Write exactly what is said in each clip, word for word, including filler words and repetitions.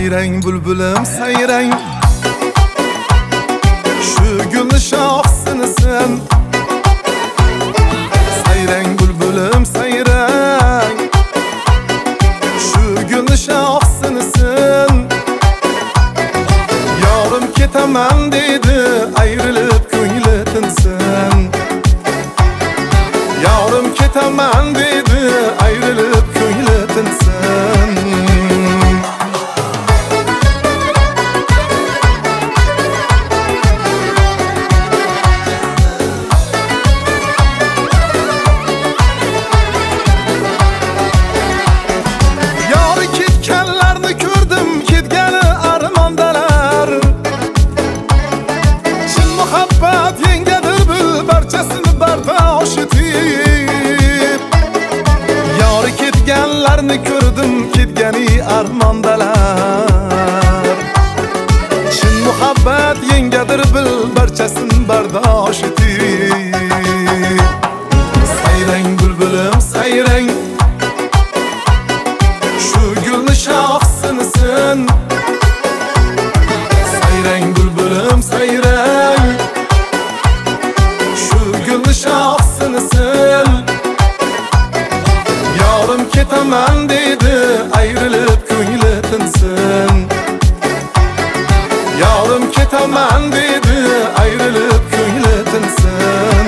Sayrang bulbulim sayrang, shu gulni shoxsinisan. Sayrang bulbulim sayrang, shu gulni shoxsinisan. Yorim ketaman dedi, ayrilib ko'ngli tinsin. Yorim ketaman dedi, ayrilib ko'ngli tinsin. Yori ketganlarni ko'rdim, ketgani armondalar. Chin muhabbat yengadir bil, barchasin bardosh etib. Sayrang bulbulim sayrang, shu gulni shoxsinisan. Sayrang bulbulim sayrang, shu gulni shoxsinisan. Yorim ketaman dedi, ayrilib ko'ngli tinsin. Yorim ketaman dedi, ayrilib ko'ngli tinsin.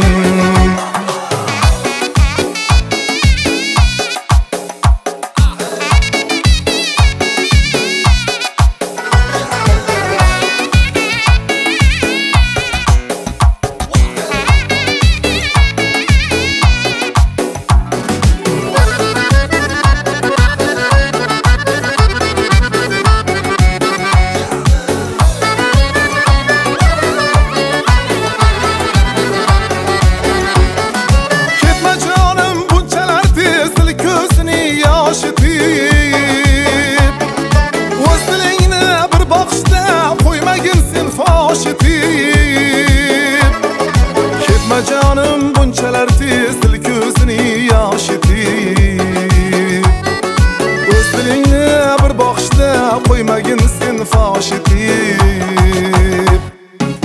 Ketma jonim bunchalar tez, dil ko'zini yosh etib. O'z dilingni bir boqishda qo'ymagin sen fosh etib.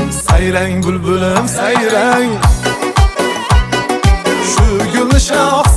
Sayrang bulbulim sayrang, shu gulni shox